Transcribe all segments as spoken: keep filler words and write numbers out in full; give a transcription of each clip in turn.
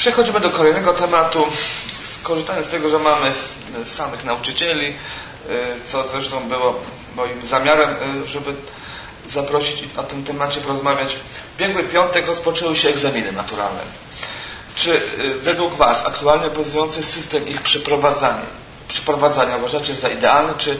Przechodzimy do kolejnego tematu. Korzystając z tego, że mamy samych nauczycieli, co zresztą było moim zamiarem, żeby zaprosić i o tym temacie porozmawiać. W ubiegły piątek rozpoczęły się egzaminy maturalne. Czy według Was aktualnie obowiązujący system ich przeprowadzania, przeprowadzania uważacie za idealny, czy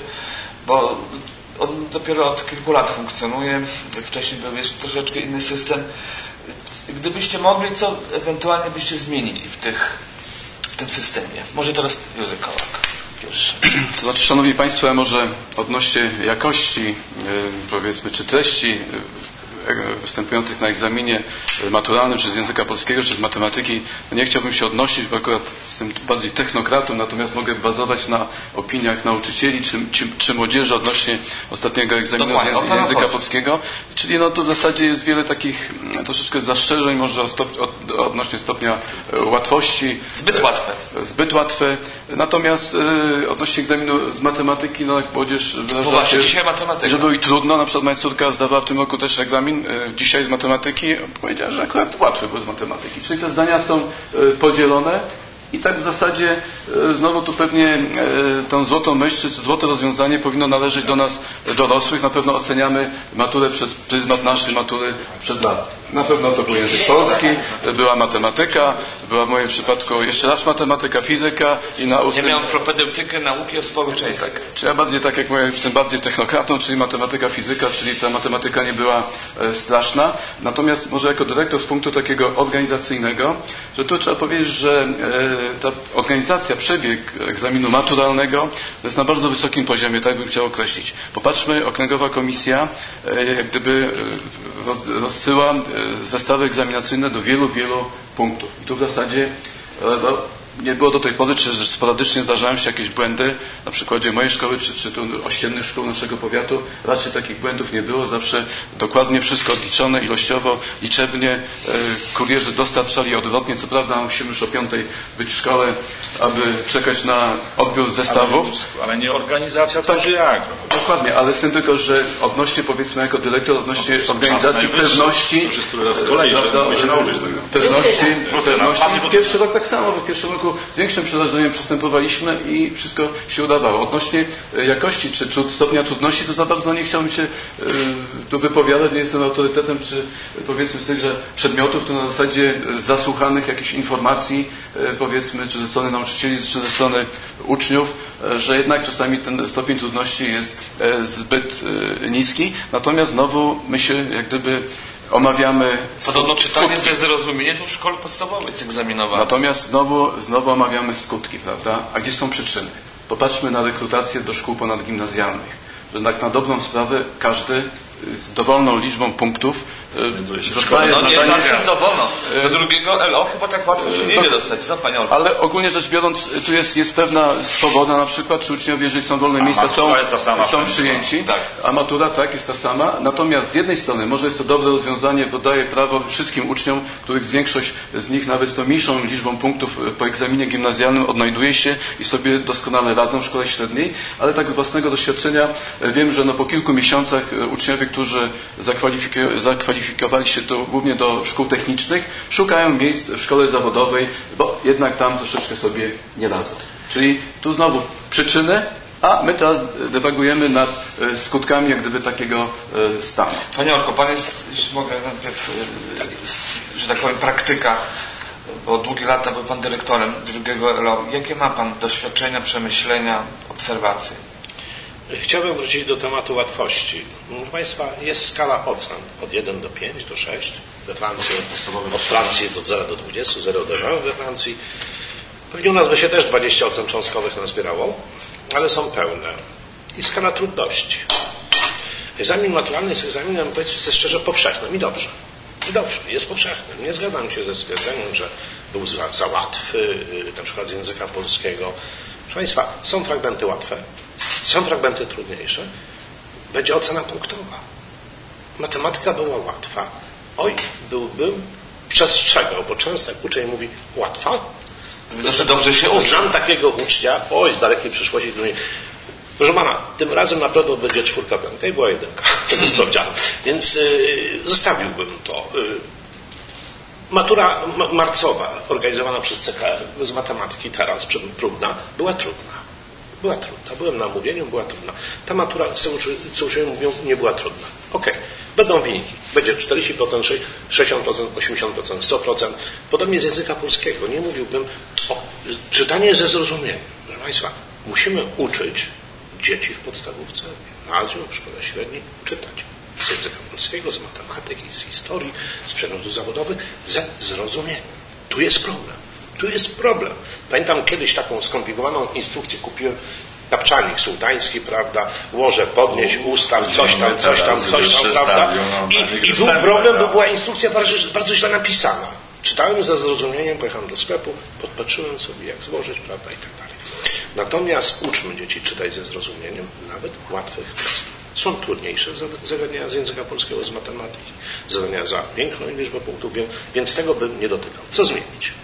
bo on dopiero od kilku lat funkcjonuje, wcześniej był jeszcze troszeczkę inny system. Gdybyście mogli, co ewentualnie byście zmienili w, tych, w tym systemie? Może teraz Józef Kołak pierwszy. To znaczy, Szanowni Państwo, ja może odnośnie jakości, powiedzmy, czy treści występujących na egzaminie maturalnym, czy z języka polskiego, czy z matematyki, nie chciałbym się odnosić, bo akurat jestem bardziej technokratą, natomiast mogę bazować na opiniach nauczycieli, czy, czy, czy młodzieży odnośnie ostatniego egzaminu z języka, języka polskiego. Czyli no to w zasadzie jest wiele takich troszeczkę zastrzeżeń, może stop, od, odnośnie stopnia łatwości. Zbyt łatwe. Zbyt łatwe. Natomiast e, odnośnie egzaminu z matematyki, no jak młodzież wyraża się, że było i trudno. Na przykład moja córka zdawała w tym roku też egzamin dzisiaj z matematyki, powiedziała, że akurat łatwy był z matematyki. Czyli te zdania są podzielone i tak w zasadzie znowu tu pewnie tą złotą myśl, czy złote rozwiązanie powinno należeć do nas dorosłych. Na pewno oceniamy maturę przez pryzmat naszej matury przed lat. Na pewno to był język polski, była matematyka, była w moim przypadku jeszcze raz matematyka, fizyka i na ósmym... Ja miałem propedeutykę nauki o społeczeństwie. Tak. Czy ja bardziej, tak jak mówię, jestem bardziej technokratą, czyli matematyka, fizyka, czyli ta matematyka nie była e, straszna. Natomiast może jako dyrektor z punktu takiego organizacyjnego, że tu trzeba powiedzieć, że e, ta organizacja, przebieg egzaminu maturalnego jest na bardzo wysokim poziomie, tak bym chciał określić. Popatrzmy, okręgowa komisja e, jak gdyby e, roz, rozsyła e, zestawy egzaminacyjne do wielu, wielu punktów. I tu w zasadzie e, no, nie było do tej pory, czy sporadycznie zdarzają się jakieś błędy. Na przykładzie mojej szkoły, czy, czy tu ościennych szkół naszego powiatu, raczej takich błędów nie było. Zawsze dokładnie wszystko odliczone, ilościowo, liczebnie. E, kurierzy dostarczali odwrotnie. Co prawda musimy już o piątej być w szkole, aby czekać na odbiór zestawów. Ale, ale nie organizacja, to tak, jak? Dokładnie, ale z tym tylko, że odnośnie, powiedzmy, jako dyrektor, odnośnie no, organizacji pewności, to już jest raz z kolei, że do, się nauczyć tego. Pewności, pewności. Pierwszy rok tak samo, w pierwszym roku z większym przerażeniem przystępowaliśmy i wszystko się udawało. Odnośnie jakości czy trud, stopnia trudności, to za bardzo nie chciałbym się y, tu wypowiadać, nie jestem autorytetem, czy powiedzmy z tychże przedmiotów, to na zasadzie zasłuchanych jakichś informacji, y, powiedzmy, czy ze strony nauczycieli, czy ze strony uczniów, y, że jednak czasami ten stopień trudności jest y, zbyt y, niski. Natomiast znowu my się jak gdyby omawiamy... Podobno czytanie ze zrozumieniem to w szkole podstawowej jest egzaminowane. Natomiast znowu, znowu omawiamy skutki, prawda? A gdzie są przyczyny? Popatrzmy na rekrutację do szkół ponadgimnazjalnych. Jednak na dobrą sprawę każdy z dowolną liczbą punktów zostaje... No nie zawsze z dowolną. Do drugiego L O chyba tak łatwo się nie to, wie dostać. Co, Panie Olku? Ale ogólnie rzecz biorąc, tu jest, jest pewna swoboda na przykład, czy uczniowie, jeżeli są wolne miejsca, są, są przyjęci. Tak. A matura tak jest ta sama. Natomiast z jednej strony może jest to dobre rozwiązanie, bo daje prawo wszystkim uczniom, których większość z nich nawet z tą mniejszą liczbą punktów po egzaminie gimnazjalnym odnajduje się i sobie doskonale radzą w szkole średniej, ale tak z własnego doświadczenia wiem, że no po kilku miesiącach uczniowie, którzy zakwalifik- zakwalifikowali się to głównie do szkół technicznych, szukają miejsc w szkole zawodowej, bo jednak tam troszeczkę sobie nie radzą. Czyli tu znowu przyczyny, a my teraz dewagujemy nad skutkami jak gdyby takiego stanu. Panie Olko, Pan jest, jeśli mogę najpierw, że tak powiem, praktyka, bo długie lata był Pan dyrektorem drugiego L O. Jakie ma Pan doświadczenia, przemyślenia, obserwacje? Chciałbym wrócić do tematu łatwości. Proszę Państwa, jest skala ocen od jeden do pięć, do sześć. We Francji od Francji od zera do dwudziestu, zero do jeden we Francji. Pewnie u nas by się też dwadzieścia ocen cząstkowych nazbierało, ale są pełne. I skala trudności. Egzamin maturalny jest egzaminem, powiedzmy sobie szczerze, powszechnym i dobrze. I dobrze, jest powszechnym. Nie zgadzam się ze stwierdzeniem, że był za, za łatwy, na przykład z języka polskiego. Proszę Państwa, są fragmenty łatwe, są fragmenty trudniejsze. Będzie ocena punktowa. Matematyka była łatwa. Oj, byłbym przestrzegał, bo często jak uczeń mówi łatwa, Znaczy dobrze się uczy. Znam takiego ucznia, oj, z dalekiej przyszłości, który mówi, proszę pana, tym razem na pewno będzie czwórka, piątka i była jedynka. To jest sprawdziane. Więc y, zostawiłbym to. Y, Matura marcowa organizowana przez C K R z matematyki teraz, próbna, była trudna. Była trudna. Byłem na omówieniu, była trudna. Ta matura, z tego co uczniowie mówią, nie była trudna. Okej. Okay. Będą wyniki. Będzie czterdzieści procent, sześćdziesiąt procent, osiemdziesiąt procent, sto procent. Podobnie z języka polskiego. Nie mówiłbym o czytanie ze zrozumieniem. Proszę Państwa, musimy uczyć dzieci w podstawówce, w gimnazjum, w szkole średniej czytać. Z języka polskiego, z matematyki, z historii, z przedmiotów zawodowych, ze zrozumieniem. Tu jest problem. Tu jest problem. Pamiętam kiedyś taką skomplikowaną instrukcję kupiłem, tapczanik sułtański, prawda, łoże podnieść, ustaw, coś tam, coś tam, coś tam, prawda. I, i był problem, bo była instrukcja bardzo, bardzo źle napisana. Czytałem ze zrozumieniem, pojechałem do sklepu, podpatrzyłem sobie, jak złożyć, prawda, i tak dalej. Natomiast uczmy dzieci czytać ze zrozumieniem nawet łatwych tekstów. Są trudniejsze zagadnienia z języka polskiego, z matematyki, zadania za większą liczbę punktów, więc tego bym nie dotykał. Co zmienić?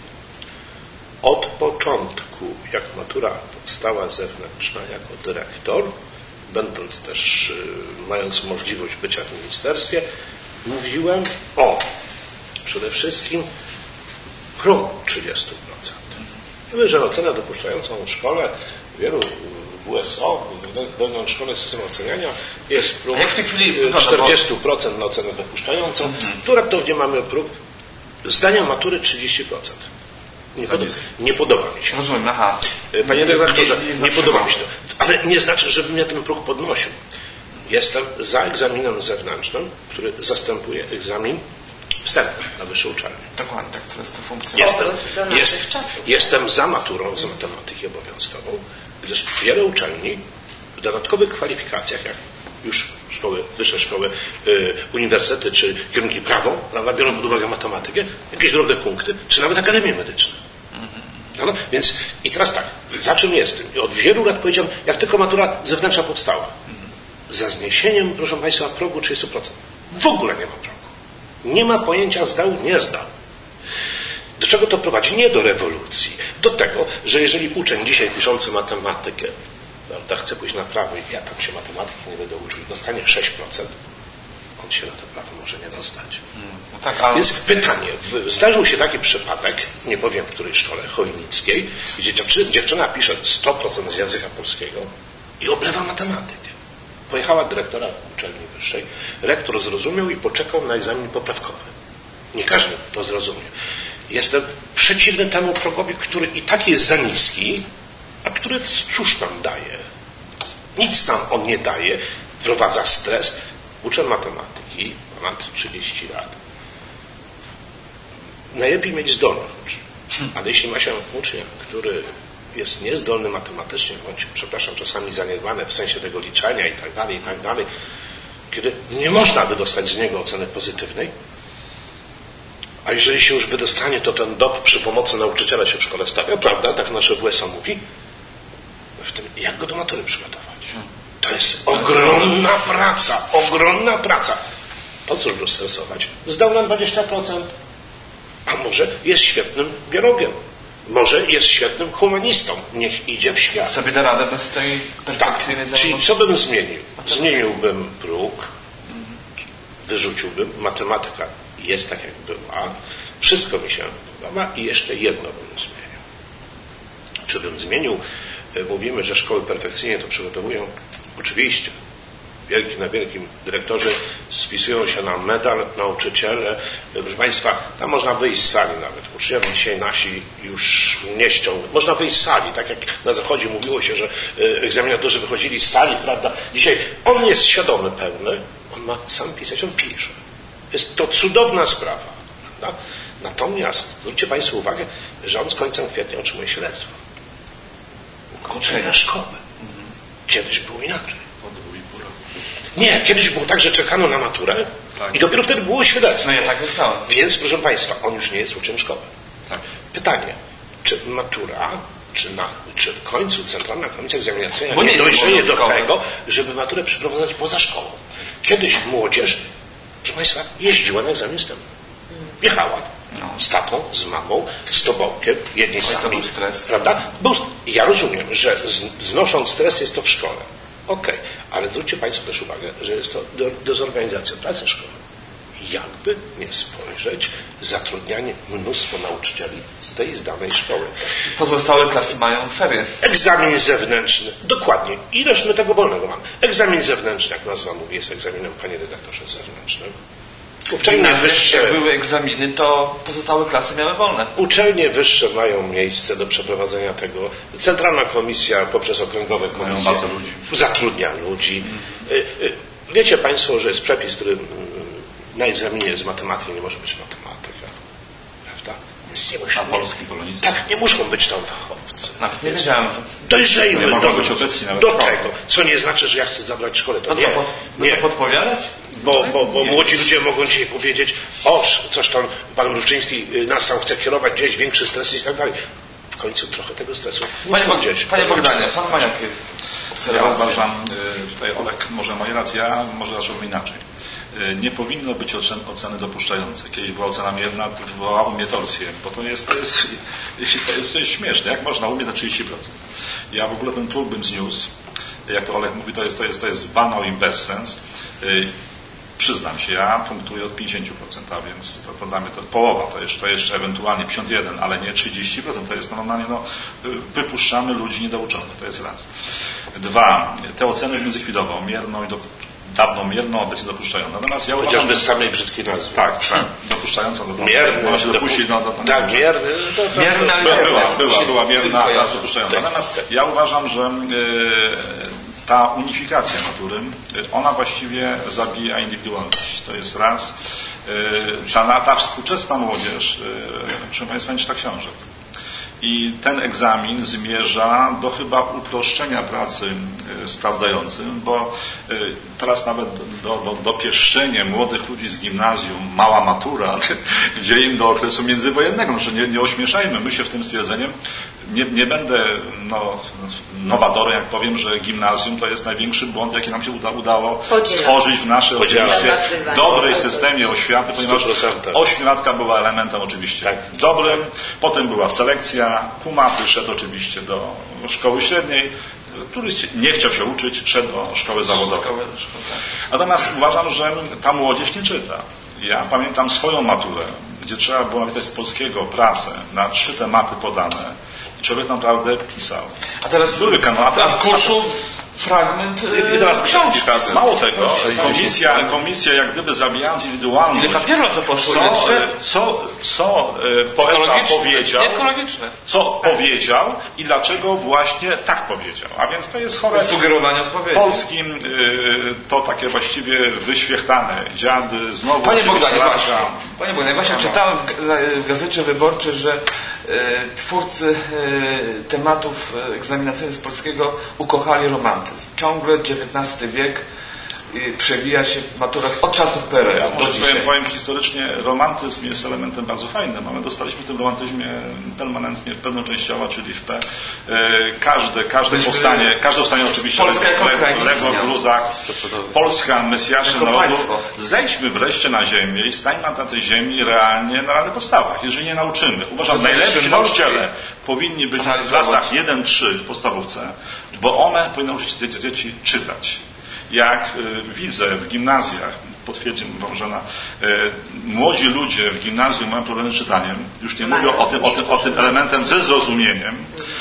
Od początku, jak matura powstała zewnętrzna jako dyrektor, będąc też, mając możliwość bycia w ministerstwie, mówiłem o przede wszystkim progu trzydzieści procent. Mówię, że ocenę dopuszczającą w szkole wielu W S O, wewnątrz szkoły systemu oceniania, jest próg jak w tej chwili czterdzieści procent na ocenę dopuszczającą. Mhm. Tu raptownie mamy próg zdania matury trzydzieści procent. Nie, pod, nie podoba mi się. Rozumiem, aha. Panie redaktorze, nie, nie, nie podoba mi się to. Ale nie znaczy, żebym ja ten próg podnosił. Jestem za egzaminem zewnętrznym, który zastępuje egzamin wstępny na wyższą uczelnię. Dokładnie, tak, to jest to funkcja. Jestem, jest, jestem za maturą z matematyki obowiązkową, gdyż wiele uczelni w dodatkowych kwalifikacjach, jak już szkoły, wyższe szkoły, y, uniwersytety czy kierunki prawo, prawda, biorą pod uwagę matematykę, jakieś drobne punkty, czy nawet akademie medyczne. No, więc i teraz tak, za czym jestem? I od wielu lat powiedziałem, jak tylko matura zewnętrzna powstała, za zniesieniem, proszę Państwa, progu trzydzieści procent. W ogóle nie ma progu. Nie ma pojęcia zdał, nie zdał. Do czego to prowadzi? Nie do rewolucji. Do tego, że jeżeli uczeń dzisiaj piszący matematykę, prawda, chce pójść na prawo i ja tam się matematyki nie będę uczył, dostanie sześć procent, on się na to prawo może nie dostać. Hmm, no tak, ale... Więc pytanie, w, zdarzył się taki przypadek, nie powiem w której szkole, chojnickiej, gdzie dziewczyna, dziewczyna pisze sto procent z języka polskiego i oblewa matematykę. Pojechała dyrektora uczelni wyższej, rektor zrozumiał i poczekał na egzamin poprawkowy. Nie każdy to zrozumie. Jestem przeciwny temu progowi, który i tak jest za niski, a który cóż nam daje? Nic nam on nie daje, wprowadza stres. Uczę matematyki ponad trzydzieści lat. Najlepiej mieć zdolnych uczniów. Ale jeśli ma się ucznia, który jest niezdolny matematycznie, bądź, przepraszam, czasami zaniedbany w sensie tego liczenia i tak dalej, i tak dalej, kiedy nie można by dostać z niego oceny pozytywnej, a jeżeli się już wydostanie, to ten dop przy pomocy nauczyciela się w szkole stawia, prawda? Tak nasze W S O mówi. W tym, jak go do matury przygotować? To jest ogromna praca, ogromna praca. Po cóż go stresować? Zdał na dwadzieścia procent, a może jest świetnym biologiem, może jest świetnym humanistą. Niech idzie w świat. Sobie da radę bez tej perfekcyjnej tak. Czyli co bym zmienił? Zmieniłbym próg, wyrzuciłbym, matematyka jest tak, jak była. Wszystko mi się podoba i jeszcze jedno bym zmienił. Czy bym zmienił, mówimy, że szkoły perfekcyjnie to przygotowują? Oczywiście. Wielki na wielkim dyrektorzy spisują się na medal, nauczyciele. Proszę Państwa, tam można wyjść z sali nawet. Uczniowie dzisiaj nasi już nie ściągną. Można wyjść z sali, tak jak na Zachodzie mówiło się, że egzaminatorzy wychodzili z sali, prawda? Dzisiaj on jest świadomy, pełny, on ma sam pisać, on pisze. Jest to cudowna sprawa. Prawda? Natomiast zwróćcie Państwo uwagę, że on z końcem kwietnia otrzymuje śledztwo. Ukończenia szkoły. Kiedyś było inaczej. Nie, kiedyś było tak, że czekano na maturę tak. I dopiero wtedy było świadectwo. No ja tak zostałem. Więc, proszę Państwa, on już nie jest uczniem szkoły. Tak. Pytanie, czy matura, czy, na, czy w końcu Centralna Komisja Egzaminacyjna nie, nie dojrzeje do tego, żeby maturę przeprowadzać poza szkołą. Kiedyś młodzież, proszę Państwa, jeździła na egzamin wstępny. Jechała no. z tatą, z mamą, z tobołkiem, jedni sami. Był stres. Prawda? Był, ja rozumiem, że znosząc stres jest to w szkole. Okej, okay. Ale zwróćcie Państwo też uwagę, że jest to dezorganizacja pracy szkoły. jakby nie spojrzeć, zatrudnianie mnóstwo nauczycieli z tej zdanej szkoły. Pozostałe klasy mają ferie. Egzamin zewnętrzny. Dokładnie. Ileż my tego wolnego mamy? Egzamin zewnętrzny, jak nazwa mówi, jest egzaminem, panie redaktorze, zewnętrznym. Uczelnie wyższe, jak były egzaminy, to pozostałe klasy miały wolne. Uczelnie wyższe mają miejsce do przeprowadzenia tego. Centralna komisja poprzez okręgowe komisje ludzi. zatrudnia ludzi. Wiecie państwo, że jest przepis, który na egzaminie z matematyki nie może być matematyka. Prawda? Więc nie muszą, A polski polonista? tak, nie muszą być tam fachowcy. Nawet nie wiedziałem. Dojrzejmy Nie do, mogą być obecni nawet do w szkole. tego, co nie znaczy, że ja chcę zabrać szkołę. To No nie, co, pod, no nie. to podpowiadać? Bo, bo, bo młodzi ludzie mogą dzisiaj powiedzieć, o, coś tam pan Mruczyński nas tam chce kierować, gdzieś większy stres i tak dalej. W końcu trochę tego stresu Panie, gdzieś. panie Bogdanie, pan ma jakie Ja obserwacje? uważam, y, tutaj Olek może ma rację, ja może zacząłbym inaczej. Y, Nie powinno być ocen, oceny dopuszczającej. Kiedyś była ocena mierna, to wywołała u mnie torsję, bo to jest, to jest, to jest, to jest śmieszne. Jak można umieć na trzydzieści procent? Ja w ogóle ten próg bym zniósł. Jak to Olek mówi, to jest, to jest, to jest banał i bezsens. Y, Przyznam się, ja punktuję od pięćdziesiąt procent, a więc to, to dla mnie to połowa, to jeszcze, to jeszcze ewentualnie pięćdziesiąt jeden procent, ale nie trzydzieści procent, to jest normalnie, no, wypuszczamy ludzi niedouczonych, to jest raz. Dwa, te oceny bym zlikwidował, mierną i do, dawną mierną, obecnie dopuszczającą. Natomiast ja uważam, Chociażby z że... samej brzydkiej nazwy. Tak, tak, dopuszczająca, do Mierny. można się dopuścić, no, to, to, Tak, mierny. To, to, Mierna, to, ale była, nie była, wiem, była, się była z tym mierna, kojarzy. teraz dopuszczająca. Natomiast ja uważam, że y, ta unifikacja matury, y, ona właściwie zabija indywidualność. To jest raz. Y, ta, ta współczesna młodzież, y, proszę Państwa, nie czyta książek. I ten egzamin zmierza do chyba uproszczenia pracy y, sprawdzającym, bo y, teraz nawet do, do, dopieszczenie młodych ludzi z gimnazjum, mała matura, gdzie im do okresu międzywojennego, no, że nie, nie ośmieszajmy my się w tym stwierdzeniem. Nie, nie będę no, nowatorem, jak powiem, że gimnazjum to jest największy błąd, jaki nam się uda, udało Podzielam. stworzyć w naszej Podzielam. oczywiście dobrej systemie oświaty, ponieważ ośmiolatka była elementem oczywiście Tak. dobrym, potem była selekcja, kumaty szedł oczywiście do szkoły średniej, który nie chciał się uczyć, szedł do szkoły zawodowej. Szkoły, szkoły, tak. Natomiast uważam, że ta młodzież nie czyta. Ja pamiętam swoją maturę, gdzie trzeba było napisać z polskiego pracę na trzy tematy podane i człowiek naprawdę pisał. A teraz, Były kanoty. a teraz kuszu fragment I, I teraz książki. mało tego, komisja, komisja jak gdyby zabijając indywidualność, Ile papieru na to poszło? co, Ile drzew? co, co e, poeta Ekologiczne, powiedział, ekologiczne. co powiedział i dlaczego właśnie tak powiedział. A więc to jest chore. Sugerowanie odpowiedzi. Polskim y, to takie właściwie wyświechtane. Dziady, znowu... Panie oczywiście Bogdanie, lata. właśnie, Panie Bogdanie, właśnie No. czytałem w ga- w Gazecie Wyborczej, że e, twórcy e, tematów e, egzaminacyjnych z polskiego ukochali romantyzm. Ciągle dziewiętnasty wiek e, przewija się w maturach od czasów P R L Ja do może dzisiaj. powiem, powiem historycznie, romantyzm jest elementem bardzo fajnym, a my dostaliśmy w tym romantyzmie permanentnie, pełnoczęściowo, czyli w P. E, każde, każde Myśmy- powstanie, każde powstanie oczywiście Polska jako kraj Lego, nie Lego istniała. w bluzach, Polska, Mesjaszem Jako narodu. państwo. Zejdźmy wreszcie na ziemię i stańmy na tej ziemi realnie, na realnych podstawach. Jeżeli nie nauczymy, uważam, Że coś najlepsi symbolskie. nauczyciele powinni być w Analizować. klasach jeden trzy w podstawówce, bo one powinny nauczyć dzieci, dzieci czytać. Jak y, widzę w gimnazjach, potwierdzi Bożena, y, młodzi ludzie w gimnazjum mają problemy z czytaniem, już nie mówię o tym, o tym, o tym elementem ze zrozumieniem.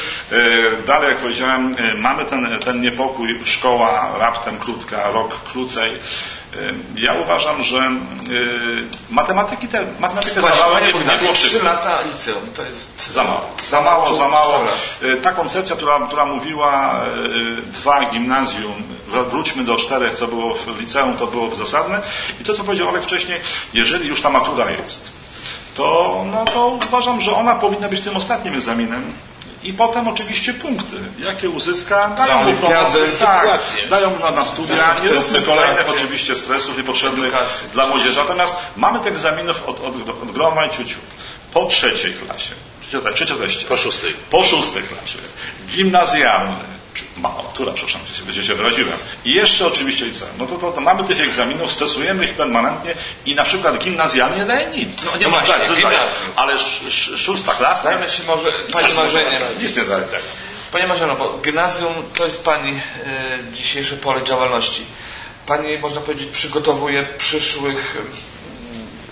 Y, dalej, jak powiedziałem, y, mamy ten, ten niepokój, szkoła raptem krótka, rok krócej. Y, ja uważam, że y, matematyki te, matematykę Właśnie, zdawałem, Panie nie, nie Bogdanie, było trzy szybko. lata liceum, to jest... Za mało, za mało, za mało. Coraz. Ta koncepcja, która, która mówiła y, dwa gimnazjum, wróćmy do czterech, co było w liceum, to było zasadne. I to, co powiedział Olek wcześniej, jeżeli już ta matura jest, to, no, to uważam, że ona powinna być tym ostatnim egzaminem. I potem oczywiście punkty, jakie uzyska, dają mu olimpiadę. promocję, tak, Dokładnie. dają na, na studia, Za nie róbmy sukcesy w kolejnych trakcie oczywiście stresów niepotrzebnych edukacji. dla młodzieży. Natomiast mamy tych egzaminów od, od, od groma i ciuciut. Po trzeciej klasie, trzecioteście, Po szóstej. po szóstej klasie, gimnazjalny, mała matura, przepraszam, gdzie się wyraziłem. I jeszcze oczywiście liceum. No to, to, to mamy tych egzaminów, stosujemy ich permanentnie i na przykład gimnazjalny nie daje nic. No, nie No ma właśnie, tak, to daje. gimnazjum. Ale sz, sz, szósta klasa, Zajmę się może Pani Marzenie. nic nie daje. Tak. Pani Marzeno, bo gimnazjum to jest Pani e, dzisiejsze pole działalności. Pani, można powiedzieć, przygotowuje przyszłych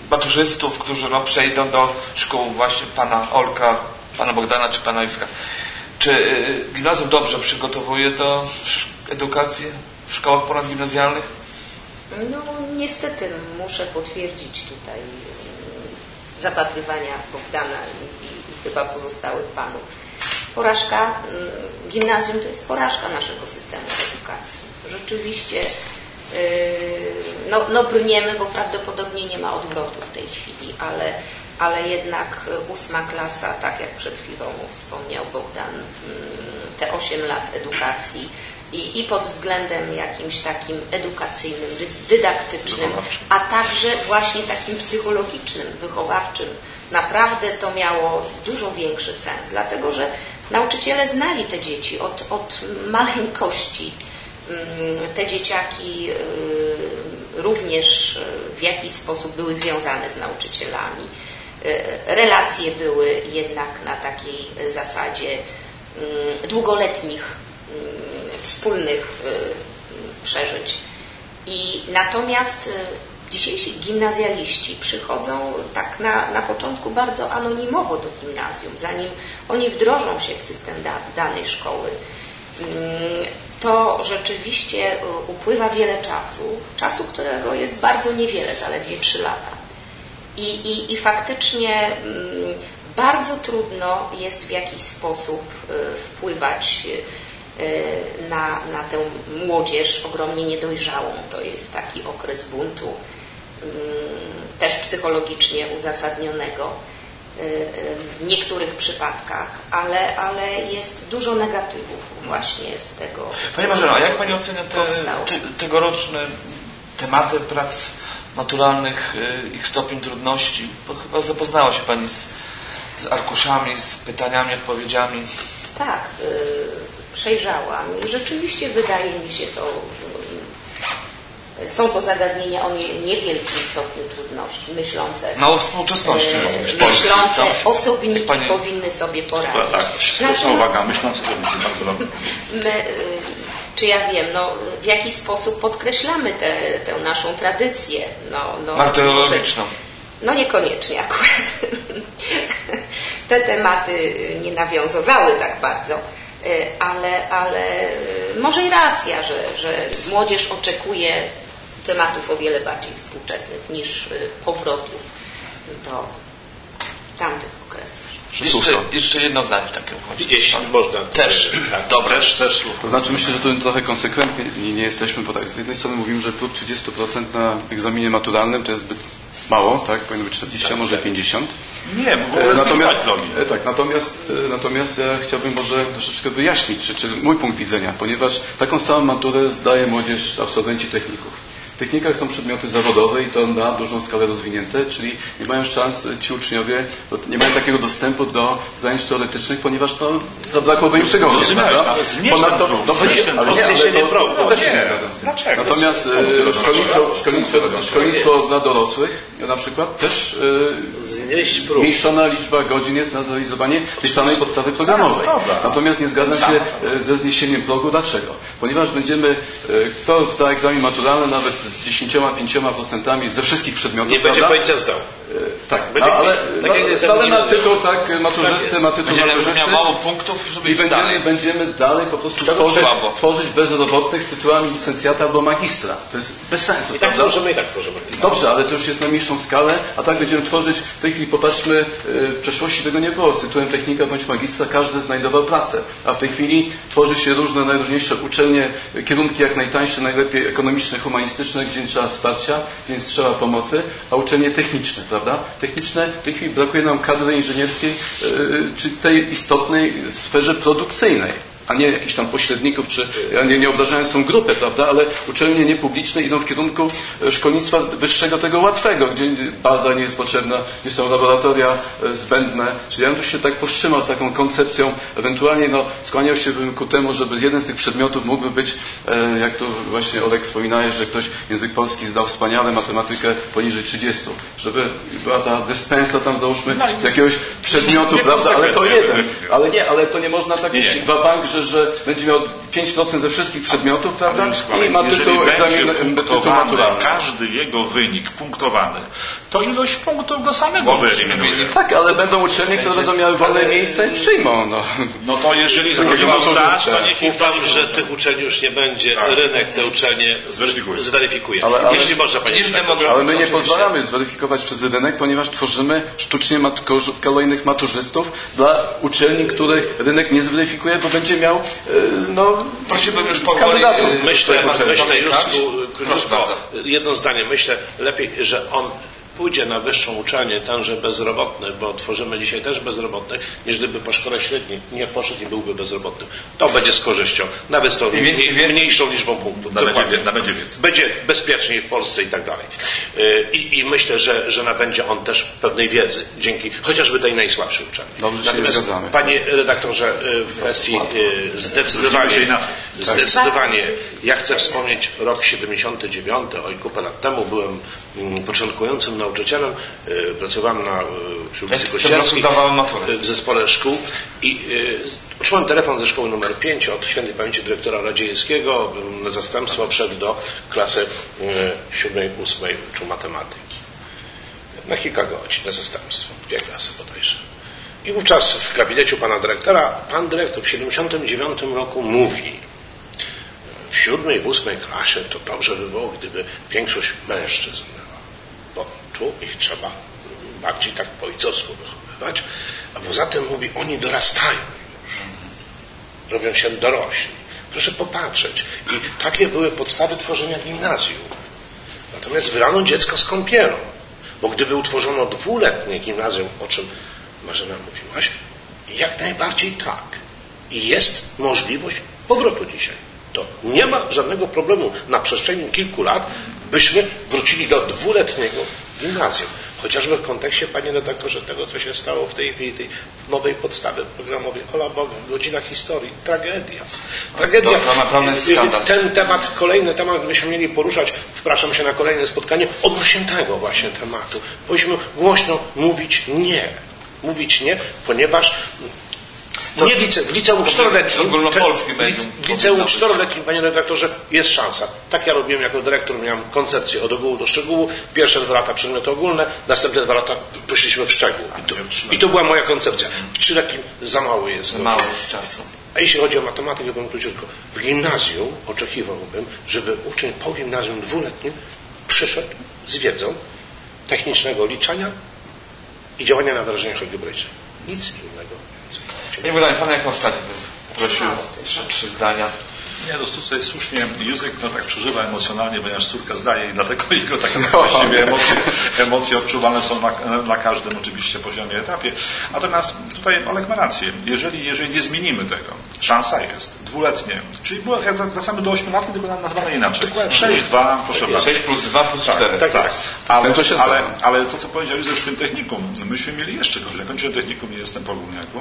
maturzystów, którzy no, przejdą do szkół właśnie pana Olka, pana Bogdana czy pana Józka. Czy y, gimnazjum dobrze przygotowuje do edukacji w szkołach ponadgimnazjalnych? No niestety muszę potwierdzić tutaj y, zapatrywania Bogdana i, i, i chyba pozostałych panów. Porażka, y, gimnazjum to jest porażka naszego systemu edukacji. Rzeczywiście y, no, no brniemy, bo prawdopodobnie nie ma odwrotu w tej chwili, ale ale jednak ósma klasa, tak jak przed chwilą wspomniał Bogdan, te osiem lat edukacji i, i pod względem jakimś takim edukacyjnym, dy, dydaktycznym, a także właśnie takim psychologicznym, wychowawczym, naprawdę to miało dużo większy sens, dlatego że nauczyciele znali te dzieci od, od maleńkości. Te dzieciaki również w jakiś sposób były związane z nauczycielami. Relacje były jednak na takiej zasadzie długoletnich, wspólnych przeżyć. I natomiast dzisiejsi gimnazjaliści przychodzą tak na, na początku bardzo anonimowo do gimnazjum, zanim oni wdrożą się w system da, danej szkoły. To rzeczywiście upływa wiele czasu, czasu, którego jest bardzo niewiele, zaledwie trzy lata. I, i, i faktycznie mm, bardzo trudno jest w jakiś sposób y, wpływać y, na, na tę młodzież ogromnie niedojrzałą. To jest taki okres buntu, y, też psychologicznie uzasadnionego y, y, w niektórych przypadkach, ale, ale jest dużo negatywów właśnie z tego. Pani Marzeno, a jak Pani ocenia te, te, tegoroczne tematy prac maturalnych, ich stopień trudności? Bo chyba zapoznała się Pani z, z arkuszami, z pytaniami, odpowiedziami. Tak, yy, przejrzałam i rzeczywiście wydaje mi się to, yy, są to zagadnienia o nie, niewielkim stopniu trudności, myślące. No o współczesności. Yy, w Polsce, myślące co? osobniki pani... powinny sobie poradzić. Tak, słuszna uwaga, myślące osobniki, bardzo dobrze. My, yy, czy ja wiem, no, w jaki sposób podkreślamy tę te, te naszą tradycję. No, no, martyrologiczną. No niekoniecznie akurat. Te tematy nie nawiązywały tak bardzo, ale, ale może i racja, że, że młodzież oczekuje tematów o wiele bardziej współczesnych niż powrotów do tamtych okresów. Jeszcze, jeszcze jedno zdanie w takim razie. Jeśli można. Też. Tak, dobre. Też, też To znaczy myślę, że tu trochę konsekwentnie nie jesteśmy, bo tak, z jednej strony mówimy, że próg trzydzieści procent na egzaminie maturalnym to jest zbyt mało, tak? Powinno być czterdzieści, a może pięćdziesiąt. Nie, bo w ogóle natomiast, drogi. tak, natomiast, natomiast ja chciałbym może troszeczkę wyjaśnić, czy, czy mój punkt widzenia, ponieważ taką samą maturę zdaje młodzież, absolwenci techników. W technikach są przedmioty zawodowe i to na dużą skalę rozwinięte, czyli nie mają szans ci uczniowie, nie mają takiego dostępu do zajęć teoretycznych, ponieważ to zabrakłoby im przeglądu. Ponadto, no, ale nie, ale to, to też się nie zgadzam. Dlaczego? Natomiast e, szkolnictwo, szkolnictwo, szkolnictwo dla dorosłych na przykład też e, zmniejszona liczba godzin jest na zrealizowanie tej samej podstawy programowej. Natomiast nie zgadzam się ze zniesieniem progu. Dlaczego? Ponieważ będziemy, kto zda egzamin maturalny nawet z dziesięcioma pięcioma procentami ze wszystkich przedmiotów. Nie będzie pojęcia zdał. Tak, będzie, ale, tak jak jest ale ma tytuł tak maturzysty, ma tytuł będzie maturzysty. miał mało punktów, żeby i iść będziemy dalej. będziemy dalej po prostu tworzyć, tworzyć bezrobotnych z tytułami licencjata albo magistra. To jest bez sensu. I tak tworzymy, i tak tworzymy. Dobrze, ale to już jest na mniejszą skalę, a tak będziemy tworzyć, w tej chwili popatrzmy, w przeszłości tego nie było. Z tytułem technika bądź magistra każdy znajdował pracę, a w tej chwili tworzy się różne najróżniejsze uczelnie, kierunki jak najtańsze, najlepiej ekonomiczne, humanistyczne, gdzie nie trzeba wsparcia, więc trzeba pomocy, a uczelnie techniczne, prawda? Techniczne, w tej chwili brakuje nam kadry inżynierskiej, czy tej istotnej sferze produkcyjnej, a nie jakichś tam pośredników, czy ja nie, nie obrażając tą grupę, prawda, ale uczelnie niepubliczne idą w kierunku szkolnictwa wyższego, tego łatwego, gdzie baza nie jest potrzebna, gdzie są laboratoria zbędne. Czyli ja bym tu się tak powstrzymał z taką koncepcją, ewentualnie no, skłaniał się bym ku temu, żeby jeden z tych przedmiotów mógłby być, e, jak tu właśnie Olek wspominałeś, że ktoś język polski zdał wspaniale, matematykę poniżej trzydziestu, żeby była ta dyspensa tam załóżmy jakiegoś przedmiotu, prawda, ale to jeden, ale nie, ale to nie można tak iść wa bank, znaczy, że będzie miał pięć procent ze wszystkich przedmiotów, prawda? I ma tytuł, egzamin, tytuł maturalny. Każdy jego wynik punktowany, to ilość punktów go samego wyeliminuje. Tak, ale będą uczelnie, które będą miały wolne miejsce i przyjmą. No, no to jeżeli zachodzimy stać, to niech ufam, że tych uczelni już nie będzie, tak. Rynek te uczelnie zweryfikuje. zweryfikuje. Ale, ale, Jeśli można, panie ale, ale my nie pozwalamy zweryfikować przez rynek, ponieważ tworzymy sztucznie mat kolejnych maturzystów dla uczelni, których rynek nie zweryfikuje, bo będzie miał no, prosiłbym już powoli. Myślę, myślę Józku, krótko, jedno zdanie, myślę lepiej, że on pójdzie na wyższą uczelnię, tenże bezrobotny, bo tworzymy dzisiaj też bezrobotnych, niż gdyby po szkole średniej nie poszedł i byłby bezrobotny. To będzie z korzyścią, nawet z tą mniej, więcej, mniejszą liczbą punktów. Będzie, będzie, będzie bezpieczniej w Polsce i tak dalej. I, i myślę, że, że nabędzie on też pewnej wiedzy, dzięki chociażby tej najsłabszej uczelni. Dobrze, natomiast, panie redaktorze, w kwestii zdecydowanie, zdecydowanie ja chcę wspomnieć rok siedemdziesiąty dziewiąty, oj kupę lat temu byłem początkującym nauczycielem, pracowałem na przy ulicy Kościelskiej w zespole szkół i otrzymałem telefon ze szkoły numer pięć od świętej pamięci dyrektora Radziejewskiego. Na zastępstwo wszedł do klasy siódmej, ósmej, uczył matematyki. Na kilka godzin na zastępstwo, dwie klasy bodajże. I wówczas w gabinecie pana dyrektora, pan dyrektor w siedemdziesiątym dziewiątym roku mówi: w siódmej, w ósmej klasie to dobrze by było, gdyby większość mężczyzn była, bo tu ich trzeba bardziej tak po ojcowsku wychowywać, a poza tym mówi, oni dorastają już, robią się dorośli. Proszę popatrzeć. I takie były podstawy tworzenia gimnazjum. Natomiast wylano dziecko z kąpielą, bo gdyby utworzono dwuletnie gimnazjum, o czym Marzena mówiłaś, jak najbardziej tak. I jest możliwość powrotu dzisiaj. To nie ma żadnego problemu na przestrzeni kilku lat, byśmy wrócili do dwuletniego gimnazjum. Chociażby w kontekście, panie redaktorze, tego, co się stało w tej, tej, tej nowej podstawie programowej. Ola Boga, godzina historii. Tragedia. Tragedia. To, to naprawdę jest skandal. Ten temat, kolejny temat, gdybyśmy mieli poruszać, wpraszam się na kolejne spotkanie, odnośnie tego właśnie tematu. Powinniśmy głośno mówić nie. Mówić nie, ponieważ To, nie lice, w liceum czteroletnim, ogólnopolskim w liceum czteroletnim, panie redaktorze, jest szansa. Tak ja robiłem jako dyrektor, miałem koncepcję od ogółu do szczegółu. Pierwsze dwa lata przedmioty ogólne, następne dwa lata poszliśmy w szczegół. I to, i to była moja koncepcja. W trzyletnim za mało jest. Za mało jest czasu. A jeśli chodzi o matematykę, powiem króciutko. W gimnazjum oczekiwałbym, żeby uczeń po gimnazjum dwuletnim przyszedł z wiedzą technicznego liczenia i działania na wrażeniach algebrycznych. Nic innego. Nie wydaje pan, jaką ostatnią prosił trzy, trzy zdania. Nie, no tutaj słusznie Józek no, tak przeżywa emocjonalnie, ponieważ córka zdaje i dlatego jego takie właściwie emocje, emocje odczuwalne są na, na każdym oczywiście poziomie, etapie. Natomiast tutaj Olek ma rację. Jeżeli, jeżeli nie zmienimy tego, szansa jest. Dwuletnie. Czyli było, jak wracamy do ośmiolatki, tylko nazwane inaczej. sześć dwa, proszę bardzo. sześć plus dwa plus cztery. Tak, tak. Ale, ale, ale to, co powiedział Józek z tym technikum, myśmy mieli jeszcze gorzej. Ja kończyłem technikum, nie jestem po górniaku.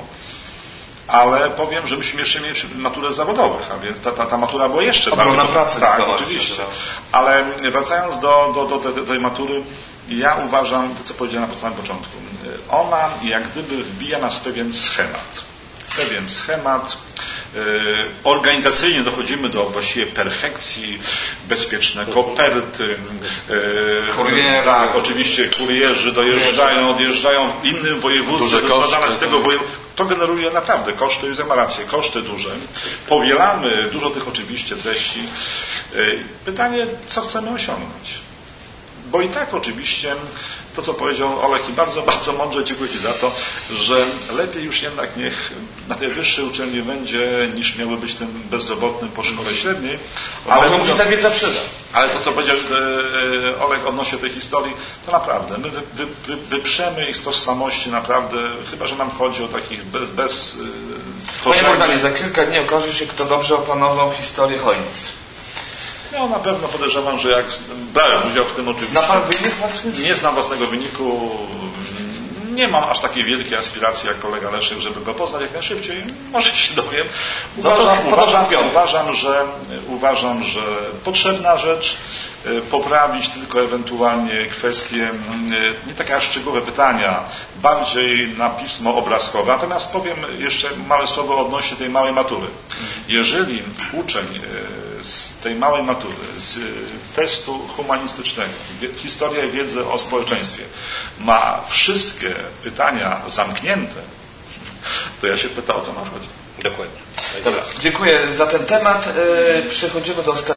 Ale powiem, że myśmy jeszcze mieli maturę zawodowych, a więc ta, ta, ta matura była jeszcze bardziej... na pracę. Tak, oczywiście. Ale wracając do, do, do, do tej matury, ja uważam, to co powiedziałem na samym początku, ona jak gdyby wbija nas w pewien schemat. Pewien schemat. Yy, organizacyjnie dochodzimy do właściwie perfekcji, bezpieczne koperty, yy, kuriery. Tak, oczywiście kurierzy dojeżdżają, odjeżdżają w innym województwie, rozważane z tego województwa. To generuje naprawdę koszty, Józef ma rację, koszty duże. Powielamy dużo tych oczywiście treści. Yy, pytanie, co chcemy osiągnąć? Bo i tak oczywiście to, co powiedział Olech i bardzo, bardzo mądrze, dziękuję Ci za to, że lepiej już jednak niech na tej wyższej uczelni będzie, niż miałby być tym bezrobotnym po szkole średniej. Ale może ta wiedza przyda. Ale to, co powiedział e, Olek odnośnie tej historii, to naprawdę, my wy, wy, wy, wyprzemy ich z tożsamości naprawdę, chyba że nam chodzi o takich bez... bez e, Panie Bogdanie, za kilka dni okaże się, kto dobrze opanował historię Chojnic. No na pewno podejrzewam, że jak brałem udział w tym oczywiście. Zna pan wynik własny? Nie znam własnego wyniku. nie mam aż takiej wielkiej aspiracji jak kolega Leszek, żeby go poznać jak najszybciej. Może się dowiem. Uważam, no to, uważam, to uważam, że, uważam, że potrzebna rzecz, poprawić tylko ewentualnie kwestie, nie takie szczegółowe pytania, bardziej na pismo obrazkowe. Natomiast powiem jeszcze małe słowo odnośnie tej małej matury. Jeżeli uczeń z tej małej matury, z testu humanistycznego, historia i wiedzę o społeczeństwie, ma wszystkie pytania zamknięte, to ja się pytam, o co ma chodzi. Dokładnie. Dobra, dziękuję za ten temat. Przechodzimy do ostatniego.